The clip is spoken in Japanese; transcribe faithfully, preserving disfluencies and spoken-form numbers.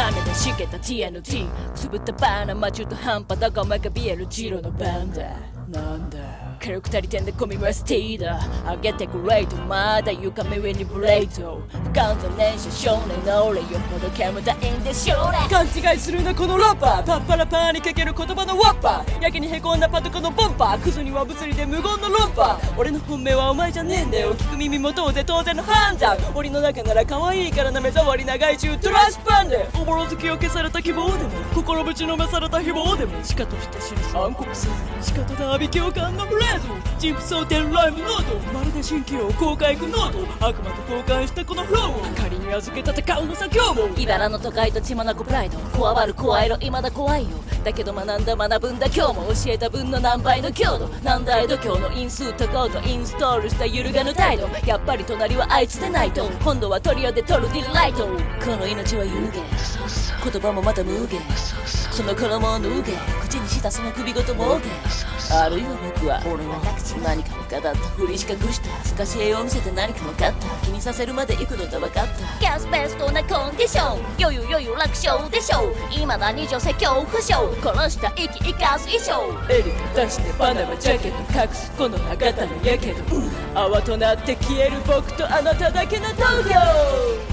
雨でしけた ティーエヌティー くすぶったバーナー、中途半端だがお前がビエルジロの番だ。なんだ火力足りてんでコミマスティーだ。上げてくレート、まだ床目上にブレード。不完全燃焼少年の俺よほど煙たいんでしょうね。勘違いするなこのラッパー、パッパラパーにかける言葉のワッパー、やけにへこんだパトカーのボンパー、クズには物理で無言の論破。俺の本命はお前じゃねえんだよ、聞く耳も当然当然の判断。檻の中なら可愛いからな目障り長い中トラッシュパンでおぼろ月を消された希望でも心ぶちのめされた誹謗でもしかとして知る暗黒するしかとダービ共感のフレーズ、ジプソーテンライムノート、まるで蜃気楼公開ノート、悪魔と交換したこのフローを仮に預け戦うのさ今日も。茨の都会と血眼プライド、こわばる声色未だ怖いよ。だけど学んだ学ぶんだ今日も、教えた分の何倍の強度、何台度胸の因数とコード、インストールした揺るがぬ態度。やっぱり隣はあいつでないと、今度はトリオで撮るディライト。この命は有限、言葉もまた無限、その衣を脱げ、口にしたその首ごともげ。あるいは僕は俺は何かを語ったふりし隠した、透かし絵を見せて何か分かった、気にさせるまで行くのだ分かった。 ギャスベストなコンディション、余裕余裕楽勝でしょう。未だに女性恐怖症、殺した息生かす衣装。 エリカ出してパナマジャケット隠すこの博多のやけど、泡となって消える僕とあなただけの東京。